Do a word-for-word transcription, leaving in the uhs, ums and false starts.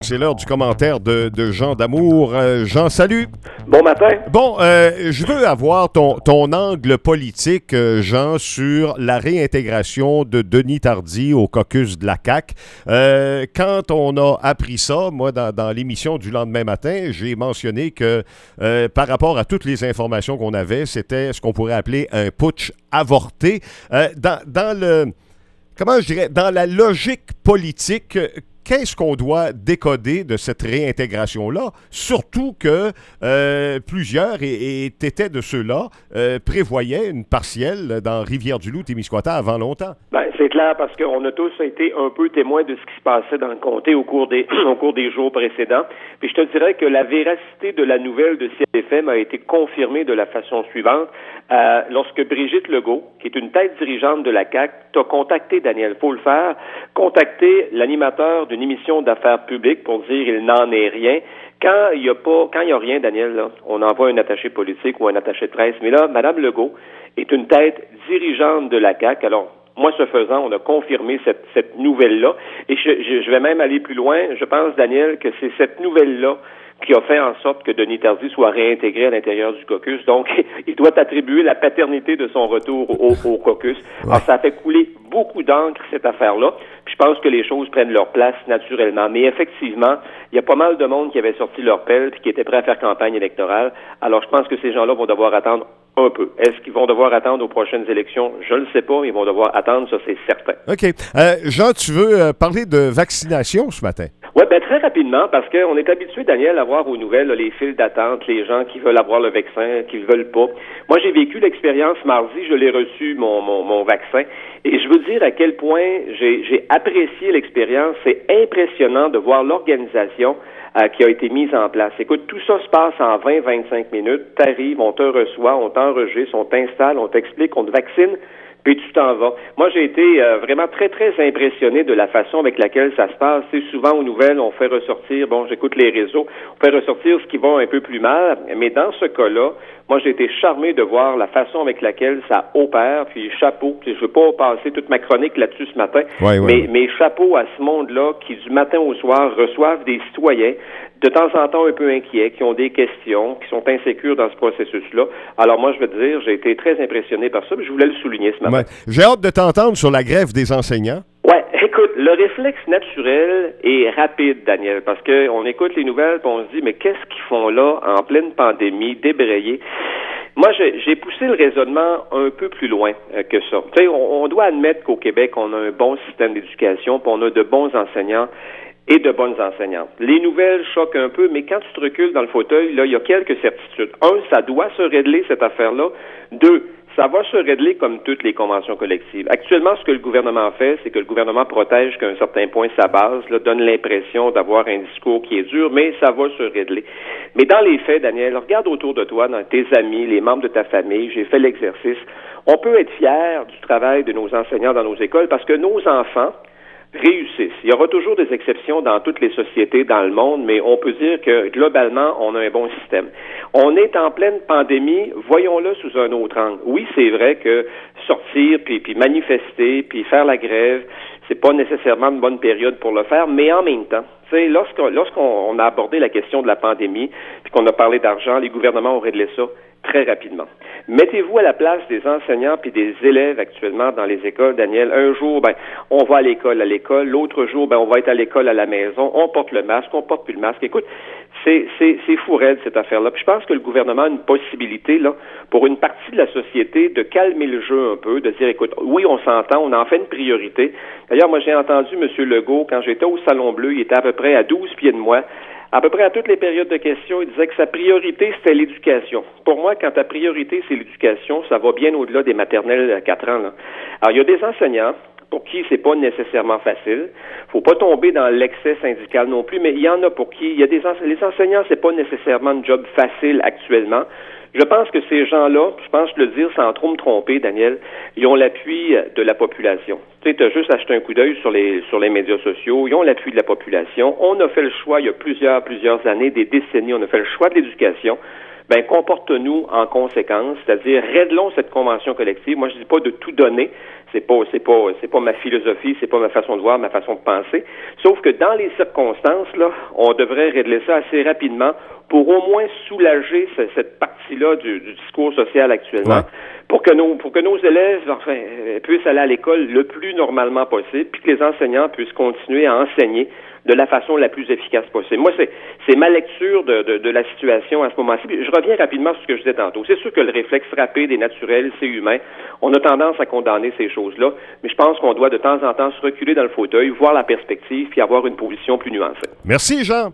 C'est l'heure du commentaire de, de Jean Damour. Euh, Jean, salut. Bon matin. Bon, euh, je veux avoir ton, ton angle politique, euh, Jean, sur la réintégration de Denis Tardy au caucus de la C A Q. Euh, quand on a appris ça, moi, dans, dans l'émission du lendemain matin, j'ai mentionné que euh, par rapport à toutes les informations qu'on avait, c'était ce qu'on pourrait appeler un putsch avorté. Euh, dans, dans le... Comment je dirais? Dans la logique politique, qu'est-ce qu'on doit décoder de cette réintégration-là? Surtout que euh, plusieurs, et, et t'étais de ceux-là, euh, prévoyaient une partielle dans Rivière-du-Loup-Témiscouata avant longtemps. Ben, c'est clair, parce qu'on a tous été un peu témoins de ce qui se passait dans le comté au cours des au cours des jours précédents. Puis je te dirais que la véracité de la nouvelle de C F M a été confirmée de la façon suivante. Euh, lorsque Brigitte Legault, qui est une tête dirigeante de la C A Q, t'a contacté, Daniel, faut le faire, contacté l'animateur d'une émission d'affaires publiques pour dire il n'en est rien. Quand il y a pas, quand il y a rien, Daniel, là, on envoie un attaché politique ou un attaché de presse. Mais là, Mme Legault est une tête dirigeante de la C A Q. Alors, moi, ce faisant, on a confirmé cette, cette nouvelle-là. Et je, je, je vais même aller plus loin. Je pense, Daniel, que c'est cette nouvelle-là qui a fait en sorte que Denis Tardy soit réintégré à l'intérieur du caucus. Donc, il doit attribuer la paternité de son retour au, au caucus. Ouais. Alors, ça a fait couler beaucoup d'encre, cette affaire-là. Puis je pense que les choses prennent leur place naturellement. Mais effectivement, il y a pas mal de monde qui avait sorti leur pelle et qui était prêt à faire campagne électorale. Alors, je pense que ces gens-là vont devoir attendre un peu. Est-ce qu'ils vont devoir attendre aux prochaines élections? Je ne le sais pas, mais ils vont devoir attendre, ça c'est certain. OK. Euh, Jean, tu veux euh, parler de vaccination ce matin? Oui, bien très rapidement, parce qu'on est habitué, Daniel, à voir aux nouvelles là, les files d'attente, les gens qui veulent avoir le vaccin, qui ne veulent pas. Moi, j'ai vécu l'expérience mardi, je l'ai reçu, mon, mon, mon vaccin, et je veux dire à quel point j'ai, j'ai apprécié l'expérience. C'est impressionnant de voir l'organisation euh, qui a été mise en place. Écoute, tout ça se passe en vingt à vingt-cinq minutes. T'arrives, on te reçoit, on t'enregistre, on t'installe, on t'explique, on te vaccine, puis tu t'en vas. Moi, j'ai été euh, vraiment très, très impressionné de la façon avec laquelle ça se passe. C'est souvent aux nouvelles, on fait ressortir, bon, j'écoute les réseaux, on fait ressortir ce qui va un peu plus mal, mais dans ce cas-là, moi, j'ai été charmé de voir la façon avec laquelle ça opère, puis chapeau, puis je veux pas passer toute ma chronique là-dessus ce matin, ouais, ouais, mais, ouais. mais chapeau à ce monde-là qui, du matin au soir, reçoivent des citoyens de temps en temps un peu inquiets, qui ont des questions, qui sont insécures dans ce processus-là. Alors moi, je veux te dire, j'ai été très impressionné par ça, mais je voulais le souligner ce matin. Ouais. J'ai hâte de t'entendre sur la grève des enseignants. Ouais, écoute, le réflexe naturel est rapide, Daniel, parce que on écoute les nouvelles et on se dit, mais qu'est-ce qu'ils font là, en pleine pandémie, débrayés? Moi, j'ai, j'ai poussé le raisonnement un peu plus loin euh, que ça. Tu sais, on, on doit admettre qu'au Québec, on a un bon système d'éducation, puis on a de bons enseignants et de bonnes enseignantes. Les nouvelles choquent un peu, mais quand tu te recules dans le fauteuil, là, il y a quelques certitudes. Un, ça doit se régler, cette affaire-là. Deux, ça va se régler comme toutes les conventions collectives. Actuellement, ce que le gouvernement fait, c'est que le gouvernement protège qu'à un certain point sa base, là, donne l'impression d'avoir un discours qui est dur, mais ça va se régler. Mais dans les faits, Daniel, regarde autour de toi, dans tes amis, les membres de ta famille, j'ai fait l'exercice. On peut être fier du travail de nos enseignants dans nos écoles parce que nos enfants réussissent. Il y aura toujours des exceptions dans toutes les sociétés dans le monde, mais on peut dire que globalement, on a un bon système. On est en pleine pandémie, voyons-le sous un autre angle. Oui, c'est vrai que sortir, puis, puis manifester, puis faire la grève, c'est pas nécessairement une bonne période pour le faire, mais en même temps, tu sais, lorsqu'on, lorsqu'on a abordé la question de la pandémie, puis qu'on a parlé d'argent, les gouvernements ont réglé ça très rapidement. Mettez-vous à la place des enseignants puis des élèves actuellement dans les écoles, Daniel. Un jour, ben, on va à l'école à l'école. L'autre jour, ben, on va être à l'école à la maison. On porte le masque, on porte plus le masque. Écoute, c'est, c'est, c'est fou raide, cette affaire-là. Puis je pense que le gouvernement a une possibilité, là, pour une partie de la société, de calmer le jeu un peu, de dire, écoute, oui, on s'entend, on en fait une priorité. D'ailleurs, moi, j'ai entendu M. Legault, quand j'étais au Salon Bleu, il était à peu près à douze pieds de moi. À peu près à toutes les périodes de questions, il disait que sa priorité, c'était l'éducation. Pour moi, quand ta priorité, c'est l'éducation, ça va bien au-delà des maternelles à quatre ans, là. Alors, il y a des enseignants pour qui c'est pas nécessairement facile. Faut pas tomber dans l'excès syndical non plus, mais il y en a pour qui, il y a des ense- les enseignants, c'est pas nécessairement un job facile actuellement. Je pense que ces gens-là, je pense le dire sans trop me tromper, Daniel, ils ont l'appui de la population. Tu sais, tu as juste acheté un coup d'œil sur les sur les médias sociaux, ils ont l'appui de la population. On a fait le choix, il y a plusieurs, plusieurs années, des décennies, on a fait le choix de l'éducation. ben comporte-nous en conséquence, c'est-à-dire réglons cette convention collective. Moi, je dis pas de tout donner. C'est pas, c'est pas, c'est pas ma philosophie, c'est pas ma façon de voir, ma façon de penser. Sauf que dans les circonstances, là, on devrait régler ça assez rapidement pour au moins soulager ce, cette partie-là du, du discours social actuellement, ouais. pour que nos, pour que nos élèves, enfin, puissent aller à l'école le plus normalement possible, puis que les enseignants puissent continuer à enseigner de la façon la plus efficace possible. Moi, c'est, c'est ma lecture de, de, de la situation à ce moment-ci. Puis je reviens rapidement sur ce que je disais tantôt. C'est sûr que le réflexe rapide est naturel, c'est humain. On a tendance à condamner ces choses-là, mais je pense qu'on doit de temps en temps se reculer dans le fauteuil, voir la perspective, puis avoir une position plus nuancée. Merci, Jean.